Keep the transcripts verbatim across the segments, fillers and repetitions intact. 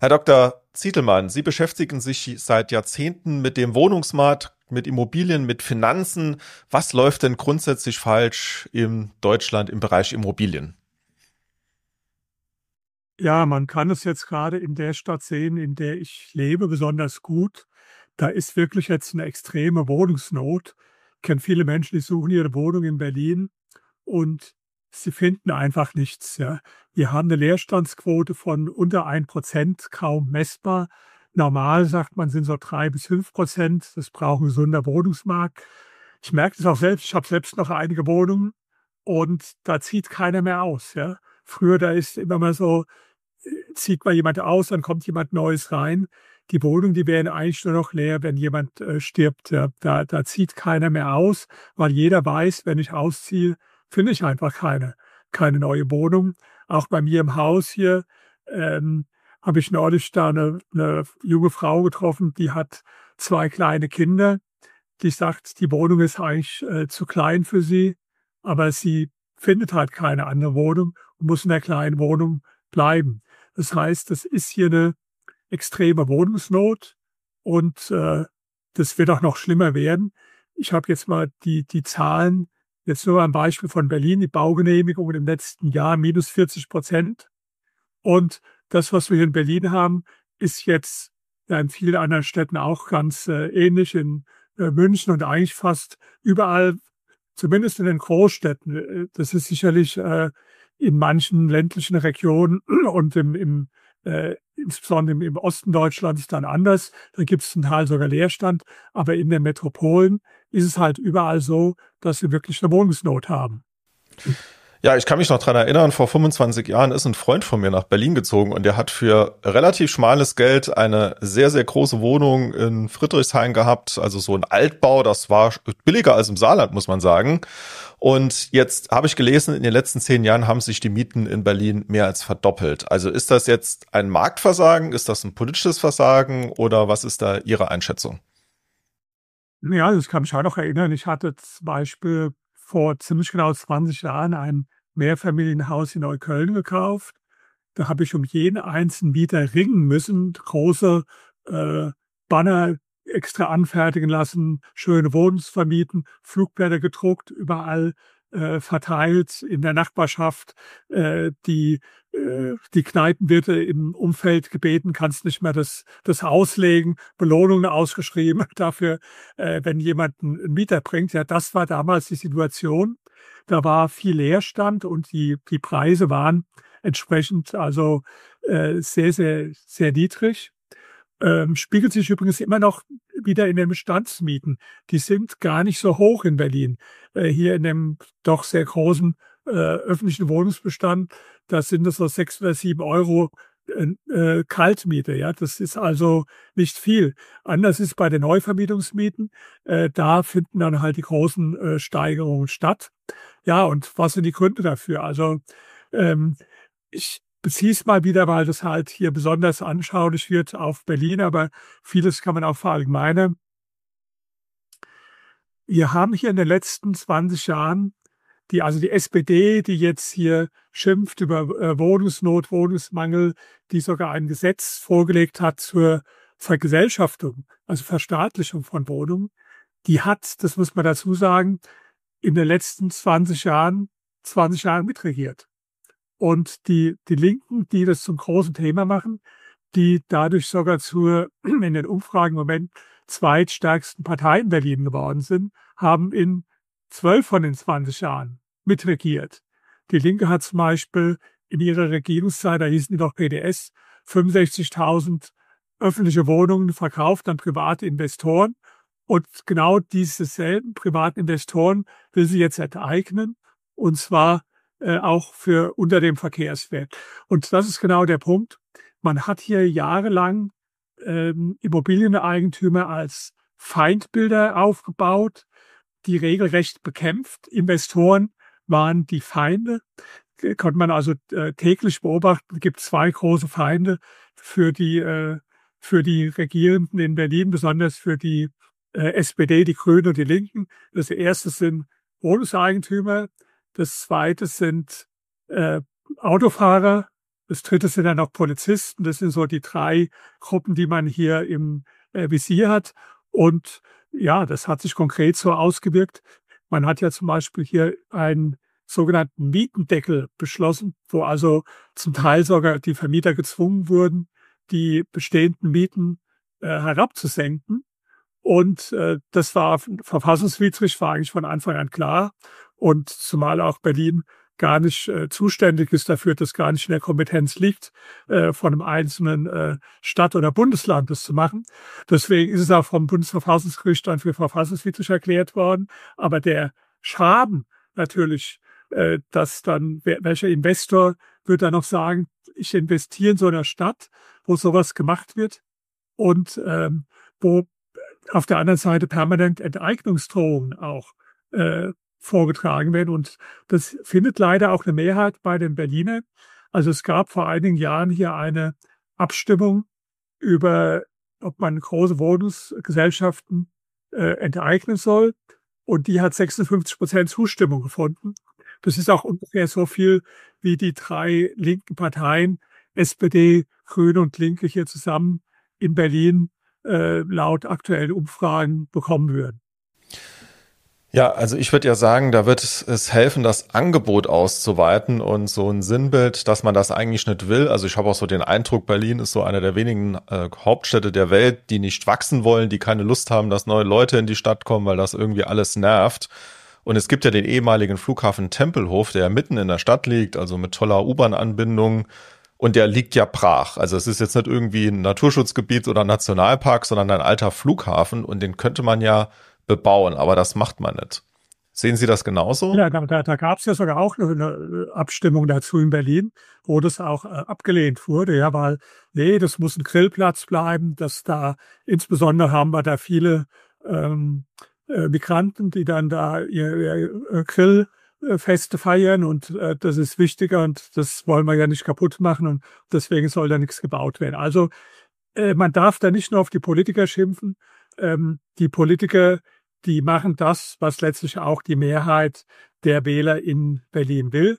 Herr Doktor Zitelmann, Sie beschäftigen sich seit Jahrzehnten mit dem Wohnungsmarkt, mit Immobilien, mit Finanzen. Was läuft denn grundsätzlich falsch in Deutschland im Bereich Immobilien? Ja, man kann es jetzt gerade in der Stadt sehen, in der ich lebe, besonders gut. Da ist wirklich jetzt eine extreme Wohnungsnot. Ich kenne viele Menschen, die suchen ihre Wohnung in Berlin und sie finden einfach nichts, ja. Wir haben eine Leerstandsquote von unter ein Prozent, kaum messbar. Normal, sagt man, sind so drei bis fünf Prozent. Das braucht ein gesunder Wohnungsmarkt. Ich merke das auch selbst. Ich habe selbst noch einige Wohnungen und da zieht keiner mehr aus, ja. Früher, da ist immer mal so, äh, zieht mal jemand aus, dann kommt jemand Neues rein. Die Wohnungen, die wären eigentlich nur noch leer, wenn jemand äh, stirbt. Ja. Da, da zieht keiner mehr aus, weil jeder weiß, wenn ich ausziehe, finde ich einfach keine, keine neue Wohnung. Auch bei mir im Haus hier ähm, habe ich neulich da eine, eine junge Frau getroffen, die hat zwei kleine Kinder. Die sagt, die Wohnung ist eigentlich äh, zu klein für sie, aber sie findet halt keine andere Wohnung und muss in der kleinen Wohnung bleiben. Das heißt, das ist hier eine extreme Wohnungsnot und äh, das wird auch noch schlimmer werden. Ich habe jetzt mal die, die Zahlen, jetzt nur ein Beispiel von Berlin, die Baugenehmigungen im letzten Jahr minus vierzig Prozent. Und das, was wir hier in Berlin haben, ist jetzt ja in vielen anderen Städten auch ganz äh, ähnlich, in äh, München und eigentlich fast überall, zumindest in den Großstädten. Äh, Das ist sicherlich äh, in manchen ländlichen Regionen und im, im äh, insbesondere im, im Osten Deutschlands dann anders. Da gibt es zum Teil sogar Leerstand. Aber in den Metropolen ist es halt überall so, dass wir wirklich eine Wohnungsnot haben. Ja, ich kann mich noch dran erinnern, vor fünfundzwanzig Jahren ist ein Freund von mir nach Berlin gezogen und der hat für relativ schmales Geld eine sehr, sehr große Wohnung in Friedrichshain gehabt, also so ein Altbau, das war billiger als im Saarland, muss man sagen. Und jetzt habe ich gelesen, in den letzten zehn Jahren haben sich die Mieten in Berlin mehr als verdoppelt. Also ist das jetzt ein Marktversagen, ist das ein politisches Versagen oder was ist da Ihre Einschätzung? Ja, das kann mich auch noch erinnern. Ich hatte zum Beispiel vor ziemlich genau zwanzig Jahren ein Mehrfamilienhaus in Neukölln gekauft. Da habe ich um jeden einzelnen Mieter ringen müssen, große äh, Banner extra anfertigen lassen, schöne Wohnungen vermieten, Flugblätter gedruckt, überall äh, verteilt in der Nachbarschaft, äh, die äh, die Kneipenwirte im Umfeld gebeten, kannst nicht mehr das, das Haus legen, Belohnungen ausgeschrieben dafür, äh, wenn jemand einen Mieter bringt. Ja, das war damals die Situation. Da war viel Leerstand und die, die Preise waren entsprechend also äh, sehr, sehr, sehr niedrig. Ähm, spiegelt sich übrigens immer noch wieder in den Bestandsmieten. Die sind gar nicht so hoch in Berlin. Äh, hier in dem doch sehr großen äh, öffentlichen Wohnungsbestand, da sind es so sechs oder sieben Euro äh, äh, Kaltmiete. Ja, das ist also nicht viel. Anders ist bei den Neuvermietungsmieten. Äh, da finden dann halt die großen äh, Steigerungen statt. Ja, und was sind die Gründe dafür? Also ähm, ich beziehe es mal wieder, weil das halt hier besonders anschaulich wird auf Berlin, aber vieles kann man auch verallgemeinern. Wir haben hier in den letzten zwanzig Jahren die, also die S P D, die jetzt hier schimpft über äh, Wohnungsnot, Wohnungsmangel, die sogar ein Gesetz vorgelegt hat zur Vergesellschaftung, also Verstaatlichung von Wohnungen, die hat, das muss man dazu sagen, in den letzten zwanzig Jahren, zwanzig Jahren mitregiert. Und die, die Linken, die das zum großen Thema machen, die dadurch sogar zur, in den Umfragen im Moment zweitstärksten Partei in Berlin geworden sind, haben in zwölf von den zwanzig Jahren mitregiert. Die Linke hat zum Beispiel in ihrer Regierungszeit, da hießen die noch P D S, fünfundsechzigtausend öffentliche Wohnungen verkauft an private Investoren. Und genau diese selben privaten Investoren will sie jetzt enteignen. Und zwar äh, auch für unter dem Verkehrswert. Und das ist genau der Punkt. Man hat hier jahrelang ähm, Immobilieneigentümer als Feindbilder aufgebaut, die regelrecht bekämpft. Investoren waren die Feinde. Äh, Konnte man also äh, täglich beobachten. Es gibt zwei große Feinde für die, äh, für die Regierenden in Berlin, besonders für die äh, S P D, die Grünen und die Linken. Das erste sind Wohnungseigentümer. Das zweite sind äh, Autofahrer, Das dritte sind dann noch Polizisten. Das sind so die drei Gruppen, die man hier im äh, Visier hat. Und ja, das hat sich konkret so ausgewirkt. Man hat ja zum Beispiel hier einen sogenannten Mietendeckel beschlossen, wo also zum Teil sogar die Vermieter gezwungen wurden, die bestehenden Mieten äh, herabzusenken. Und äh, das war verfassungswidrig, war eigentlich von Anfang an klar. Und zumal auch Berlin gar nicht äh, zuständig ist dafür, dass gar nicht in der Kompetenz liegt, äh, von einem einzelnen äh, Stadt oder Bundesland das zu machen. Deswegen ist es auch vom Bundesverfassungsgericht dann für verfassungswidrig erklärt worden. Aber der Schaden natürlich, äh, dass dann, wer, welcher Investor wird dann noch sagen, ich investiere in so einer Stadt, wo sowas gemacht wird und ähm, wo auf der anderen Seite permanent Enteignungsdrohungen auch äh, vorgetragen werden. Und das findet leider auch eine Mehrheit bei den Berlinern. Also es gab vor einigen Jahren hier eine Abstimmung über, ob man große Wohnungsgesellschaften äh, enteignen soll. Und die hat sechsundfünfzig Prozent Zustimmung gefunden. Das ist auch ungefähr so viel, wie die drei linken Parteien, S P D, Grüne und Linke, hier zusammen in Berlin äh, laut aktuellen Umfragen bekommen würden. Ja, also ich würde ja sagen, da wird es helfen, das Angebot auszuweiten und so ein Sinnbild, dass man das eigentlich nicht will. Also ich habe auch so den Eindruck, Berlin ist so eine der wenigen äh, Hauptstädte der Welt, die nicht wachsen wollen, die keine Lust haben, dass neue Leute in die Stadt kommen, weil das irgendwie alles nervt. Und es gibt ja den ehemaligen Flughafen Tempelhof, der mitten in der Stadt liegt, also mit toller U-Bahn-Anbindung. Und der liegt ja brach. Also es ist jetzt nicht irgendwie ein Naturschutzgebiet oder ein Nationalpark, sondern ein alter Flughafen. Und den könnte man ja bebauen, aber das macht man nicht. Sehen Sie das genauso? Ja, da, da, da gab es ja sogar auch eine Abstimmung dazu in Berlin, wo das auch äh, abgelehnt wurde, ja, weil, nee, das muss ein Grillplatz bleiben, dass da, insbesondere haben wir da viele ähm, äh, Migranten, die dann da ihr, ihr Grillfeste feiern und äh, das ist wichtiger und das wollen wir ja nicht kaputt machen und deswegen soll da nichts gebaut werden. Also äh, man darf da nicht nur auf die Politiker schimpfen, ähm, die Politiker, die machen das, was letztlich auch die Mehrheit der Wähler in Berlin will.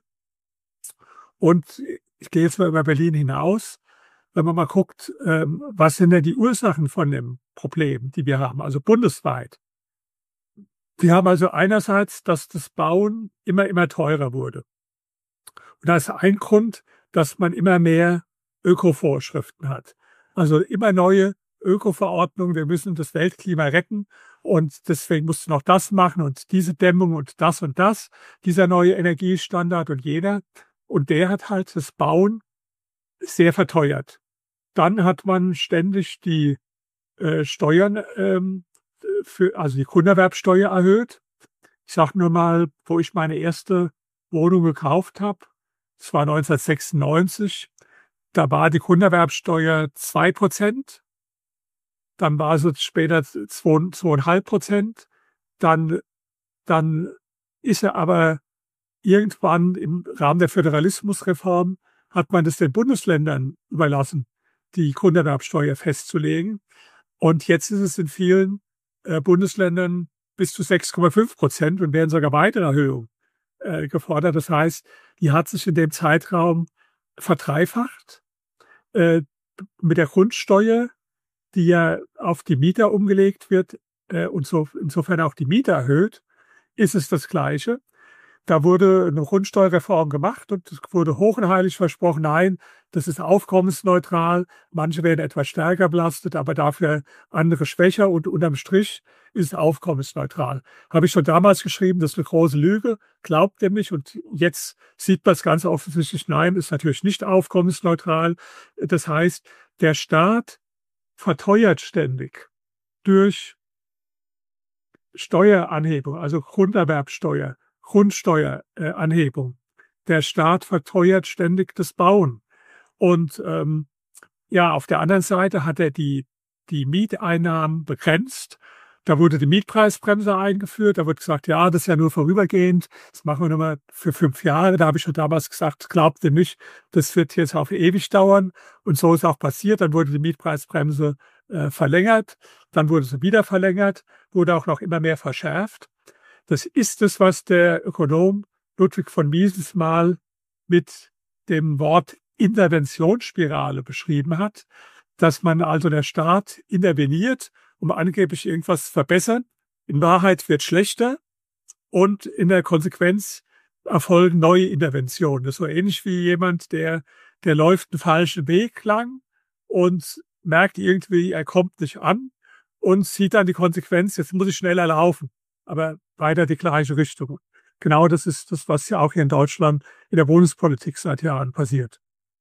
Und ich gehe jetzt mal über Berlin hinaus. Wenn man mal guckt, ähm, was sind denn die Ursachen von dem Problem, die wir haben, also bundesweit. Wir haben also einerseits, dass das Bauen immer, immer teurer wurde. Und da ist ein Grund, dass man immer mehr Ökovorschriften hat. Also immer neue Öko-Verordnung, wir müssen das Weltklima retten und deswegen musst du noch das machen und diese Dämmung und das und das, dieser neue Energiestandard und jener. Und der hat halt das Bauen sehr verteuert. Dann hat man ständig die äh, Steuern, ähm, für, also die Grunderwerbsteuer erhöht. Ich sage nur mal, wo ich meine erste Wohnung gekauft habe, das war neunzehnhundertsechsundneunzig, da war die Grunderwerbsteuer zwei Prozent. Dann war es später zwei Komma fünf Prozent. Dann, dann ist er aber irgendwann im Rahmen der Föderalismusreform hat man es den Bundesländern überlassen, die Grunderwerbsteuer festzulegen. Und jetzt ist es in vielen äh, Bundesländern bis zu sechs Komma fünf Prozent und werden sogar weitere Erhöhungen äh, gefordert. Das heißt, die hat sich in dem Zeitraum verdreifacht. Äh, mit der Grundsteuer, die ja auf die Mieter umgelegt wird äh, und so insofern auch die Mieter erhöht, ist es das Gleiche. Da wurde eine Grundsteuerreform gemacht und es wurde hoch und heilig versprochen, nein, das ist aufkommensneutral. Manche werden etwas stärker belastet, aber dafür andere schwächer und unterm Strich ist es aufkommensneutral. Habe ich schon damals geschrieben, das ist eine große Lüge, glaubt ihr mich? Und jetzt sieht man es ganz offensichtlich, nein, ist natürlich nicht aufkommensneutral. Das heißt, der Staat verteuert ständig durch Steueranhebung, also Grunderwerbsteuer, Grundsteueranhebung. Der Staat verteuert ständig das Bauen. Und ähm, ja, auf der anderen Seite hat er die, die Mieteinnahmen begrenzt. Da wurde die Mietpreisbremse eingeführt. Da wird gesagt, ja, das ist ja nur vorübergehend. Das machen wir nur mal für fünf Jahre. Da habe ich schon damals gesagt, glaubt ihr nicht, das wird jetzt auf ewig dauern. Und so ist auch passiert. Dann wurde die Mietpreisbremse äh, verlängert. Dann wurde sie wieder verlängert, wurde auch noch immer mehr verschärft. Das ist es, was der Ökonom Ludwig von Mises mal mit dem Wort Interventionsspirale beschrieben hat, dass man also der Staat interveniert, um angeblich irgendwas zu verbessern. In Wahrheit wird schlechter und in der Konsequenz erfolgen neue Interventionen. Das ist so ähnlich wie jemand, der, der läuft einen falschen Weg lang und merkt irgendwie, er kommt nicht an und sieht dann die Konsequenz, jetzt muss ich schneller laufen, aber weiter die gleiche Richtung. Genau das ist das, was ja auch hier in Deutschland in der Wohnungspolitik seit Jahren passiert.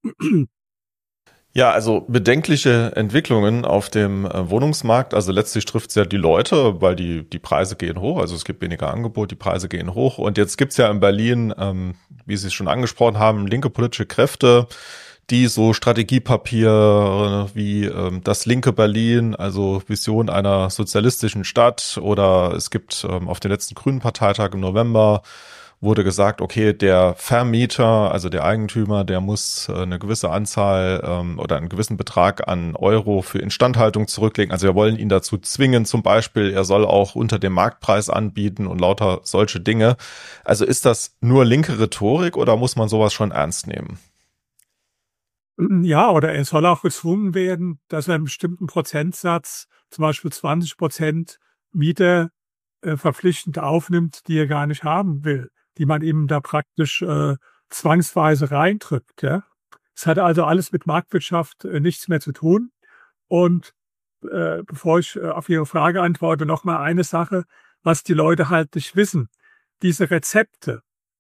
Ja, also bedenkliche Entwicklungen auf dem äh, Wohnungsmarkt. Also letztlich trifft es ja die Leute, weil die die Preise gehen hoch. Also es gibt weniger Angebot, die Preise gehen hoch. Und jetzt gibt's ja in Berlin, ähm, wie Sie es schon angesprochen haben, linke politische Kräfte, die so Strategiepapiere wie ähm, das linke Berlin, also Vision einer sozialistischen Stadt, oder es gibt ähm, auf den letzten Grünen Parteitag im November wurde gesagt, okay, der Vermieter, also der Eigentümer, der muss äh, eine gewisse Anzahl ähm, oder einen gewissen Betrag an Euro für Instandhaltung zurücklegen. Also wir wollen ihn dazu zwingen, zum Beispiel, er soll auch unter dem Marktpreis anbieten und lauter solche Dinge. Also ist das nur linke Rhetorik oder muss man sowas schon ernst nehmen? Ja, oder er soll auch gezwungen werden, dass er einen bestimmten Prozentsatz, zum Beispiel zwanzig Prozent Mieter äh, verpflichtend aufnimmt, die er gar nicht haben will, die man ihm da praktisch äh, zwangsweise reindrückt. Ja? Es hat also alles mit Marktwirtschaft äh, nichts mehr zu tun. Und äh, bevor ich äh, auf Ihre Frage antworte, noch mal eine Sache, was die Leute halt nicht wissen. Diese Rezepte,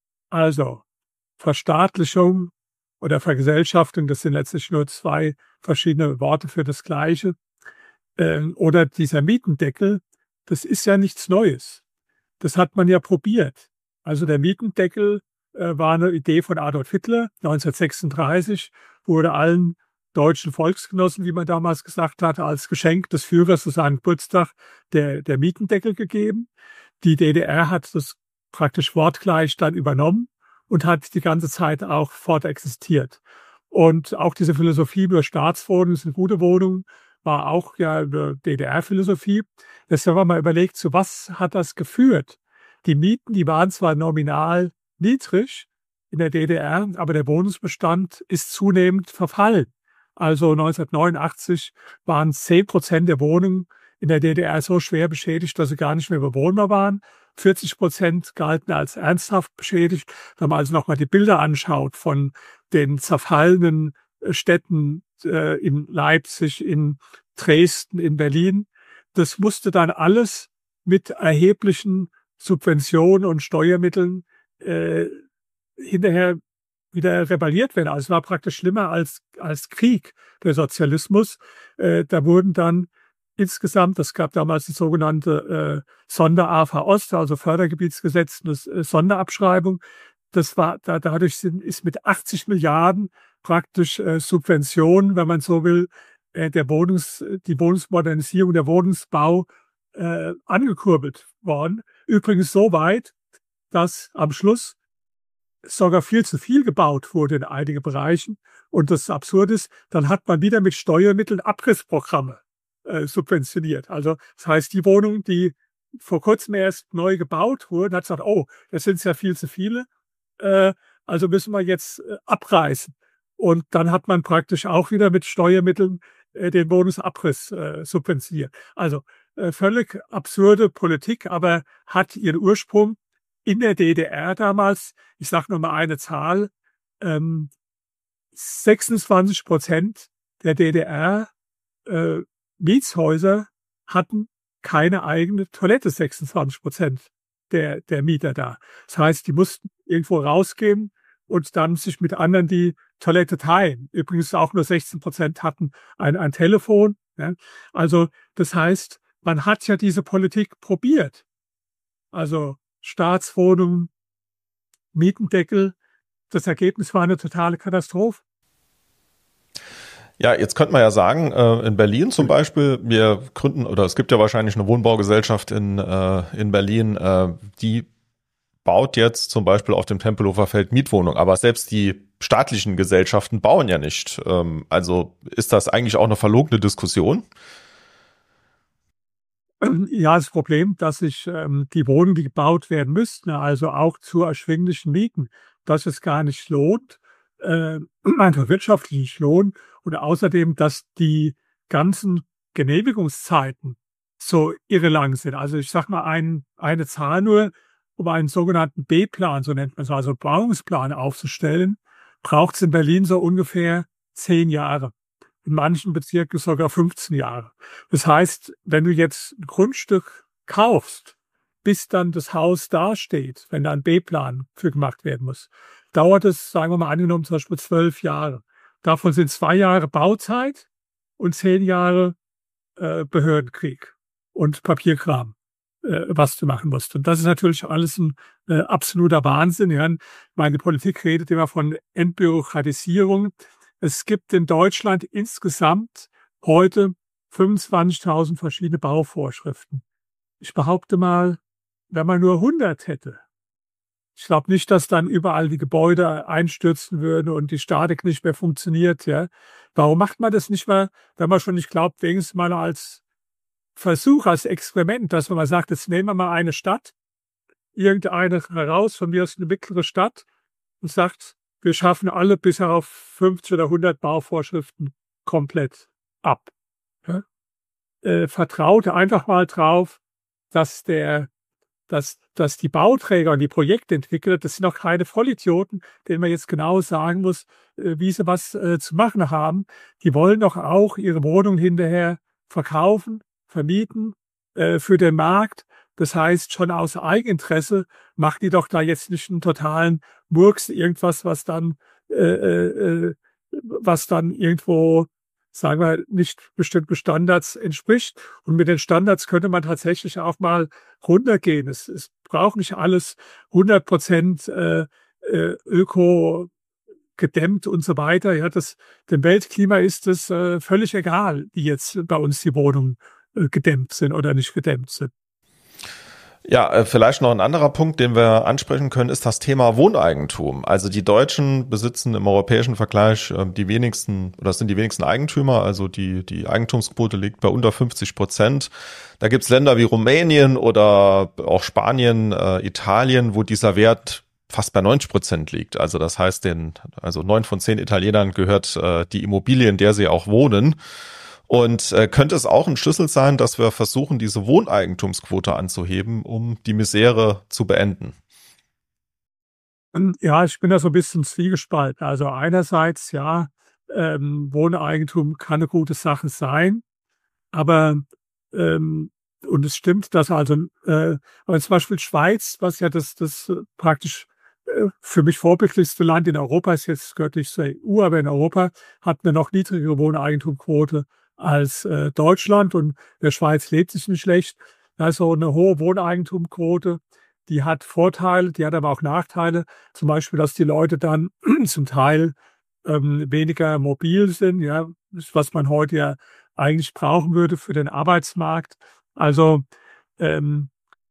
also Verstaatlichung oder Vergesellschaftung, das sind letztlich nur zwei verschiedene Worte für das Gleiche, äh, oder dieser Mietendeckel, das ist ja nichts Neues. Das hat man ja probiert. Also der Mietendeckel äh, war eine Idee von Adolf Hitler, neunzehnhundertsechsunddreißig, wurde allen deutschen Volksgenossen, wie man damals gesagt hat, als Geschenk des Führers zu seinem Geburtstag der, der Mietendeckel gegeben. Die D D R hat das praktisch wortgleich dann übernommen und hat die ganze Zeit auch fortexistiert. Und auch diese Philosophie über Staatswohnungen sind gute Wohnungen, war auch ja eine D D R-Philosophie. Deshalb haben wir mal überlegt, zu was hat das geführt? Die Mieten, die waren zwar nominal niedrig in der D D R, aber der Wohnungsbestand ist zunehmend verfallen. Also neunzehnhundertneunundachtzig waren zehn Prozent der Wohnungen in der D D R so schwer beschädigt, dass sie gar nicht mehr bewohnbar waren. vierzig Prozent galten als ernsthaft beschädigt. Wenn man also nochmal die Bilder anschaut von den zerfallenen Städten äh, in Leipzig, in Dresden, in Berlin, das musste dann alles mit erheblichen Subventionen und Steuermitteln äh, hinterher wieder rebelliert werden. Also es war praktisch schlimmer als, als Krieg, der Sozialismus. Äh, da wurden dann insgesamt, es gab damals die sogenannte äh, Sonder-A V Ost, also Fördergebietsgesetz, eine äh, Sonderabschreibung. Das war, da, dadurch sind, ist mit achtzig Milliarden praktisch äh, Subventionen, wenn man so will, äh, der Wohnungs, die Wohnungsmodernisierung, der Wohnungsbau äh, angekurbelt worden. Übrigens so weit, dass am Schluss sogar viel zu viel gebaut wurde in einigen Bereichen. Und das Absurde ist, dann hat man wieder mit Steuermitteln Abrissprogramme äh, subventioniert. Also das heißt, die Wohnungen, die vor kurzem erst neu gebaut wurden, hat gesagt, oh, das sind ja viel zu viele, äh, also müssen wir jetzt äh, abreißen. Und dann hat man praktisch auch wieder mit Steuermitteln äh, den Wohnungsabriss äh, subventioniert. Also äh, völlig absurde Politik, aber hat ihren Ursprung in der D D R damals. Ich sage nur mal eine Zahl, ähm, sechsundzwanzig Prozent der D D R äh, Mietshäuser hatten keine eigene Toilette, sechsundzwanzig Prozent der, der Mieter da. Das heißt, die mussten irgendwo rausgehen und dann sich mit anderen die Toilette teilen. Übrigens auch nur sechzehn Prozent hatten ein, ein Telefon. Ja. Also das heißt, man hat ja diese Politik probiert. Also Staatswohnungen, Mietendeckel. Das Ergebnis war eine totale Katastrophe. Ja, jetzt könnte man ja sagen, äh, in Berlin zum Beispiel, wir gründen, oder es gibt ja wahrscheinlich eine Wohnbaugesellschaft in, äh, in Berlin, äh, die baut jetzt zum Beispiel auf dem Tempelhofer Feld Mietwohnungen, aber selbst die staatlichen Gesellschaften bauen ja nicht. Ähm, also ist das eigentlich auch eine verlogene Diskussion? Ja, das Problem, dass sich ähm, die Wohnungen, die gebaut werden müssten, also auch zu erschwinglichen Mieten, dass es gar nicht lohnt, äh, einfach wirtschaftlich lohnen und außerdem, dass die ganzen Genehmigungszeiten so irre lang sind. Also ich sage mal ein, eine Zahl nur, um einen sogenannten B-Plan, so nennt man es, also Bauungsplan aufzustellen, braucht es in Berlin so ungefähr zehn Jahre. In manchen Bezirken sogar fünfzehn Jahre. Das heißt, wenn du jetzt ein Grundstück kaufst, bis dann das Haus dasteht, wenn da ein B-Plan für gemacht werden muss, dauert es, sagen wir mal angenommen, zum Beispiel zwölf Jahre. Davon sind zwei Jahre Bauzeit und zehn Jahre äh, Behördenkrieg und Papierkram, äh, was du machen musst. Und das ist natürlich alles ein äh, absoluter Wahnsinn. Ja. Meine Politik redet immer von Entbürokratisierung. Es gibt in Deutschland insgesamt heute fünfundzwanzigtausend verschiedene Bauvorschriften. Ich behaupte mal, wenn man nur hundert hätte, ich glaube nicht, dass dann überall die Gebäude einstürzen würden und die Statik nicht mehr funktioniert. Ja. Warum macht man das nicht mal, wenn man schon nicht glaubt, wenigstens mal als Versuch, als Experiment, dass man mal sagt, jetzt nehmen wir mal eine Stadt, irgendeine heraus, von mir aus eine mittlere Stadt, und sagt, wir schaffen alle bis auf fünfzig oder hundert Bauvorschriften komplett ab. Ja? Äh, vertraut einfach mal drauf, dass der, dass, dass die Bauträger und die Projektentwickler, das sind auch keine Vollidioten, denen man jetzt genau sagen muss, äh, wie sie was äh, zu machen haben. Die wollen doch auch ihre Wohnung hinterher verkaufen, vermieten, äh, für den Markt. Das heißt, schon aus Eigeninteresse macht die doch da jetzt nicht einen totalen Murks, irgendwas, was dann, äh, äh, was dann irgendwo, sagen wir, nicht bestimmten Standards entspricht. Und mit den Standards könnte man tatsächlich auch mal runtergehen. Es, es braucht nicht alles hundert Prozent äh, äh, öko gedämmt und so weiter. Ja, das, dem Weltklima ist es äh, völlig egal, wie jetzt bei uns die Wohnungen äh, gedämmt sind oder nicht gedämmt sind. Ja, vielleicht noch ein anderer Punkt, den wir ansprechen können, ist das Thema Wohneigentum. Also die Deutschen besitzen im europäischen Vergleich die wenigsten, oder das sind die wenigsten Eigentümer, also die, die Eigentumsquote liegt bei unter fünfzig Prozent. Da gibt's Länder wie Rumänien oder auch Spanien, äh, Italien, wo dieser Wert fast bei neunzig Prozent liegt. Also das heißt, den, also neun von zehn Italienern gehört äh, die Immobilie, in der sie auch wohnen. Und äh, könnte es auch ein Schlüssel sein, dass wir versuchen, diese Wohneigentumsquote anzuheben, um die Misere zu beenden? Ja, ich bin da so ein bisschen zwiegespalten. Also einerseits, ja, ähm, Wohneigentum kann eine gute Sache sein, aber ähm, und es stimmt, dass also, äh, aber zum Beispiel Schweiz, was ja das, das äh, praktisch äh, für mich vorbildlichste Land in Europa ist, jetzt gehört nicht zur E U, aber in Europa hat eine noch niedrigere Wohneigentumsquote als äh, Deutschland und in der Schweiz lebt sich nicht schlecht. Also eine hohe Wohneigentumsquote, die hat Vorteile, die hat aber auch Nachteile. Zum Beispiel, dass die Leute dann zum Teil ähm, weniger mobil sind, ja, was man heute ja eigentlich brauchen würde für den Arbeitsmarkt. Also ähm,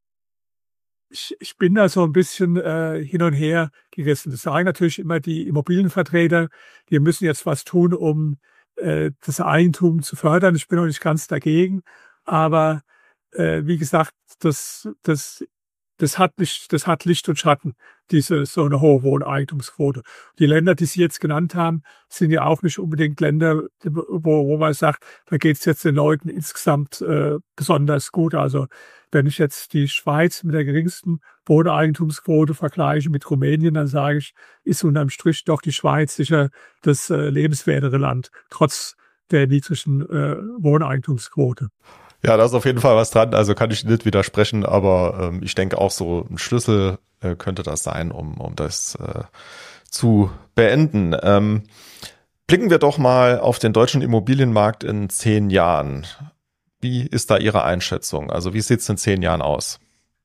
ich, ich bin da so ein bisschen äh, hin und her gerissen. Das sagen natürlich immer die Immobilienvertreter, die müssen jetzt was tun, um äh, das Eigentum zu fördern. Ich bin noch nicht ganz dagegen, aber äh, wie gesagt, das, das das hat nicht, das hat Licht und Schatten, diese so eine hohe Wohneigentumsquote. Die Länder, die Sie jetzt genannt haben, sind ja auch nicht unbedingt Länder, wo, wo man sagt, da geht es jetzt den Leuten insgesamt äh, besonders gut. Also wenn ich jetzt die Schweiz mit der geringsten Wohneigentumsquote vergleiche mit Rumänien, dann sage ich, ist unterm Strich doch die Schweiz sicher das äh, lebenswertere Land, trotz der niedrigen äh, Wohneigentumsquote. Ja, da ist auf jeden Fall was dran, also kann ich nicht widersprechen, aber ähm, ich denke auch so ein Schlüssel äh, könnte das sein, um, um das äh, zu beenden. Ähm, blicken wir doch mal auf den deutschen Immobilienmarkt in zehn Jahren. Wie ist da Ihre Einschätzung? Also wie sieht es in zehn Jahren aus?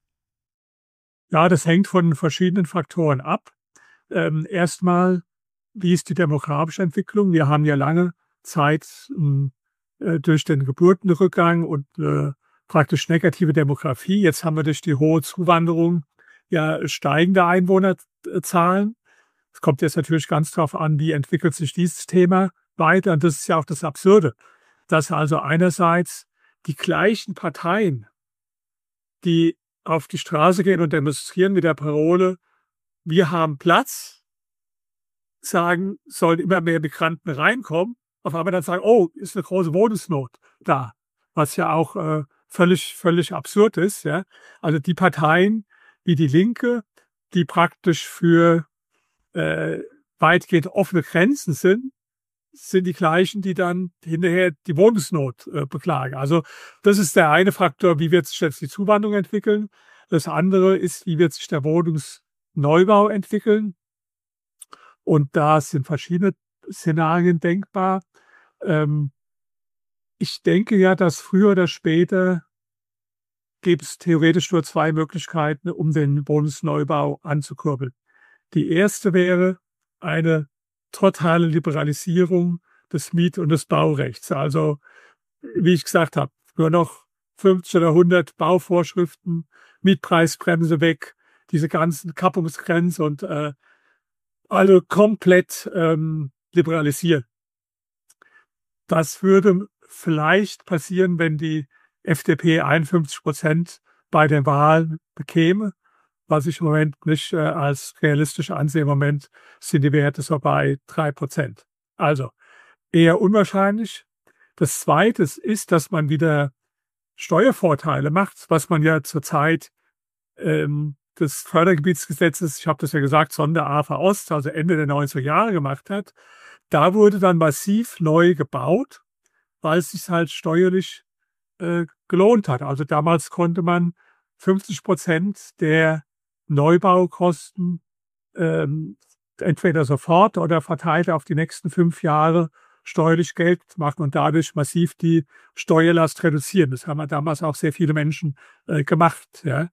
Ja, das hängt von verschiedenen Faktoren ab. Ähm, erstmal, wie ist die demografische Entwicklung? Wir haben ja lange Zeit ähm, äh, durch den Geburtenrückgang und äh, praktisch negative Demografie. Jetzt haben wir durch die hohe Zuwanderung ja steigende Einwohnerzahlen. Es kommt jetzt natürlich ganz darauf an, wie entwickelt sich dieses Thema weiter. Und das ist ja auch das Absurde, dass also einerseits die gleichen Parteien, die auf die Straße gehen und demonstrieren mit der Parole, wir haben Platz, sagen, sollen immer mehr Migranten reinkommen, auf einmal dann sagen, oh, ist eine große Wohnungsnot da, was ja auch äh, völlig, völlig absurd ist. Ja? Also die Parteien wie die Linke, die praktisch für äh, weitgehend offene Grenzen sind, sind die gleichen, die dann hinterher die Wohnungsnot äh, beklagen. Also das ist der eine Faktor, wie wird sich jetzt die Zuwanderung entwickeln. Das andere ist, wie wird sich der Wohnungsneubau entwickeln. Und da sind verschiedene Szenarien denkbar. Ähm, ich denke ja, dass früher oder später gibt es theoretisch nur zwei Möglichkeiten, um den Wohnungsneubau anzukurbeln. Die erste wäre eine totale Liberalisierung des Miet- und des Baurechts. Also, wie ich gesagt habe, nur noch fünfzig oder hundert Bauvorschriften, Mietpreisbremse weg, diese ganzen Kappungsgrenzen und äh, also komplett ähm, liberalisieren. Das würde vielleicht passieren, wenn die F D P einundfünfzig Prozent bei den Wahlen bekäme, was ich im Moment nicht äh, als realistisch ansehe. Im Moment sind die Werte so bei drei Prozent. Also eher unwahrscheinlich. Das Zweite ist, dass man wieder Steuervorteile macht, was man ja zurzeit ähm, des Fördergebietsgesetzes, ich habe das ja gesagt, Sonder-A F A Ost, also Ende der neunziger Jahre gemacht hat. Da wurde dann massiv neu gebaut, weil es sich halt steuerlich äh, gelohnt hat. Also damals konnte man fünfzig Prozent der Neubaukosten ähm, entweder sofort oder verteilt auf die nächsten fünf Jahre steuerlich Geld machen und dadurch massiv die Steuerlast reduzieren. Das haben damals auch sehr viele Menschen äh, gemacht. Ja.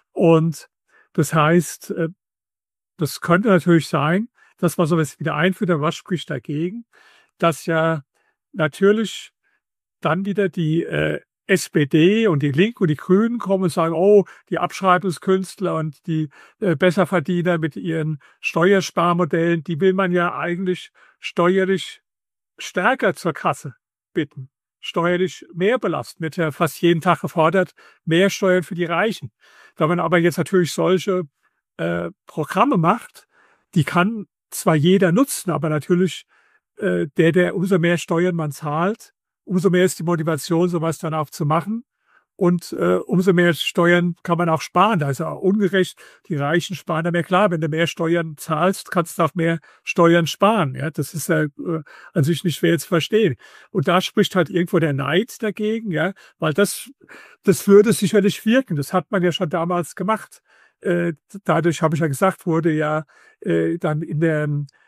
Und das heißt, äh, das könnte natürlich sein, dass man sowas wieder einführt, aber was spricht dagegen? Dass ja natürlich dann wieder die äh, S P D und die Linken und die Grünen kommen und sagen, oh, die Abschreibungskünstler und die äh, Besserverdiener mit ihren Steuersparmodellen, die will man ja eigentlich steuerlich stärker zur Kasse bitten, steuerlich mehr belasten. Wird ja fast jeden Tag gefordert, mehr Steuern für die Reichen. Wenn man aber jetzt natürlich solche äh, Programme macht, die kann zwar jeder nutzen, aber natürlich äh, der, der umso mehr Steuern man zahlt, umso mehr ist die Motivation, sowas dann auch zu machen. Und äh, umso mehr Steuern kann man auch sparen. Da ist ja auch ungerecht. Die Reichen sparen da mehr. Klar, wenn du mehr Steuern zahlst, kannst du auch mehr Steuern sparen. Ja, das ist ja äh, an sich nicht schwer zu verstehen. Und da spricht halt irgendwo der Neid dagegen, ja, weil das, das würde sicherlich wirken. Das hat man ja schon damals gemacht. Äh, dadurch, habe ich ja gesagt, wurde ja äh, dann in der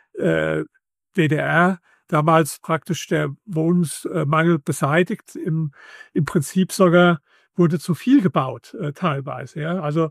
äh, D D R damals praktisch der Wohnungsmangel beseitigt. Im, im Prinzip sogar wurde zu viel gebaut, äh, teilweise. Ja. Also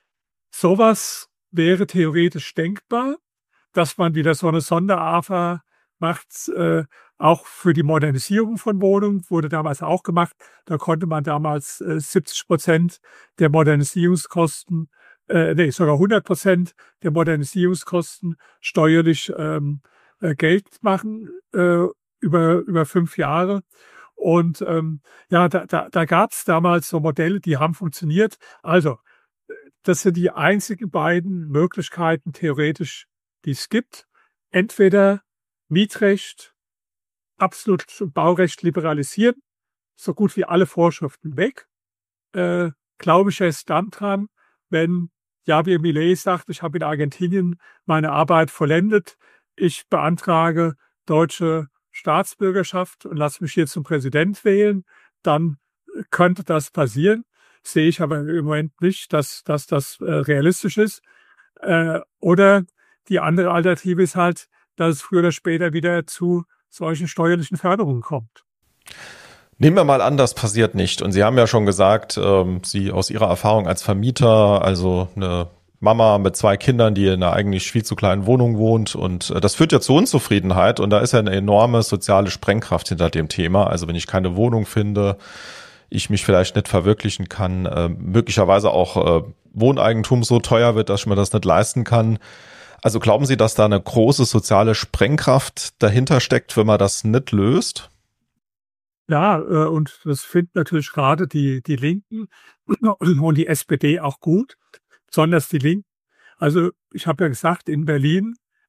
sowas wäre theoretisch denkbar, dass man wieder so eine Sonder-A F A macht, äh, auch für die Modernisierung von Wohnungen, wurde damals auch gemacht. Da konnte man damals äh, siebzig Prozent der Modernisierungskosten, äh, nee, sogar hundert Prozent der Modernisierungskosten steuerlich ähm, äh, Geld machen äh, über, über fünf Jahre. Und ähm, ja, da, da, da gab es damals so Modelle, die haben funktioniert. Also, das sind die einzigen beiden Möglichkeiten theoretisch, die es gibt. Entweder Mietrecht, absolut Baurecht liberalisieren, so gut wie alle Vorschriften weg. Äh, glaube ich erst dann dran, wenn Javier Milei sagt, ich habe in Argentinien meine Arbeit vollendet, ich beantrage deutsche Staatsbürgerschaft und lasse mich hier zum Präsident wählen, dann könnte das passieren. Sehe ich aber im Moment nicht, dass, dass das äh, realistisch ist. Äh, oder die andere Alternative ist halt, dass es früher oder später wieder zu solchen steuerlichen Förderungen kommt. Nehmen wir mal an, das passiert nicht. Und Sie haben ja schon gesagt, ähm, Sie aus Ihrer Erfahrung als Vermieter, also eine Mama mit zwei Kindern, die in einer eigentlich viel zu kleinen Wohnung wohnt. Und äh, das führt ja zu Unzufriedenheit. Und da ist ja eine enorme soziale Sprengkraft hinter dem Thema. Also wenn ich keine Wohnung finde, ich mich vielleicht nicht verwirklichen kann, äh, möglicherweise auch äh, Wohneigentum so teuer wird, dass ich mir das nicht leisten kann. Also glauben Sie, dass da eine große soziale Sprengkraft dahinter steckt, wenn man das nicht löst? Ja, äh, und das finden natürlich gerade die, die Linken und die S P D auch gut, besonders die Linken. Also ich habe ja gesagt, in Berlin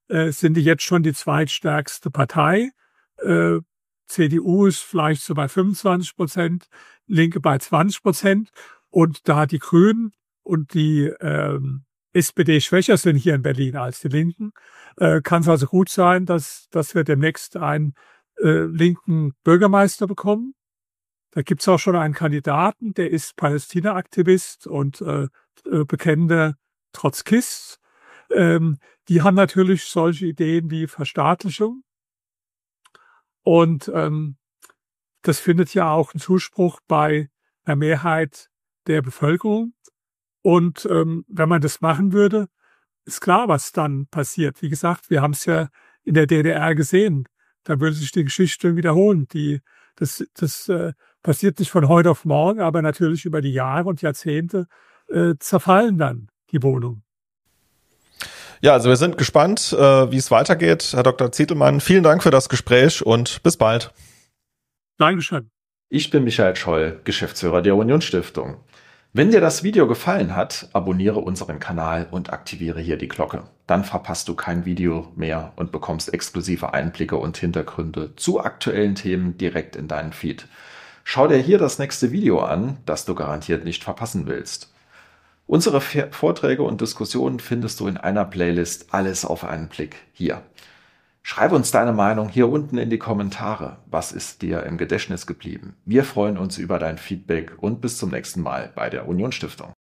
äh, sind die jetzt schon die zweitstärkste Partei. Äh, C D U ist vielleicht so bei fünfundzwanzig Prozent, Linke bei zwanzig Prozent. Und da die Grünen und die ähm, S P D schwächer sind hier in Berlin als die Linken, äh, kann es also gut sein, dass, dass wir demnächst einen äh, linken Bürgermeister bekommen. Da gibt es auch schon einen Kandidaten, der ist Palästina-Aktivist und äh, äh, bekennender Trotzkist. Ähm, die haben natürlich solche Ideen wie Verstaatlichung. Und ähm, das findet ja auch einen Zuspruch bei der Mehrheit der Bevölkerung. Und ähm, wenn man das machen würde, ist klar, was dann passiert. Wie gesagt, wir haben es ja in der D D R gesehen. Da würde sich die Geschichte wiederholen. Die, das das äh, passiert nicht von heute auf morgen, aber natürlich über die Jahre und Jahrzehnte äh, zerfallen dann die Wohnungen. Ja, also wir sind gespannt, äh, wie es weitergeht. Herr Doktor Zitelmann, vielen Dank für das Gespräch und bis bald. Dankeschön. Ich bin Michael Scholl, Geschäftsführer der Union Stiftung. Wenn dir das Video gefallen hat, abonniere unseren Kanal und aktiviere hier die Glocke. Dann verpasst du kein Video mehr und bekommst exklusive Einblicke und Hintergründe zu aktuellen Themen direkt in deinen Feed. Schau dir hier das nächste Video an, das du garantiert nicht verpassen willst. Unsere Vorträge und Diskussionen findest du in einer Playlist, alles auf einen Blick hier. Schreib uns deine Meinung hier unten in die Kommentare. Was ist dir im Gedächtnis geblieben? Wir freuen uns über dein Feedback und bis zum nächsten Mal bei der Union Stiftung.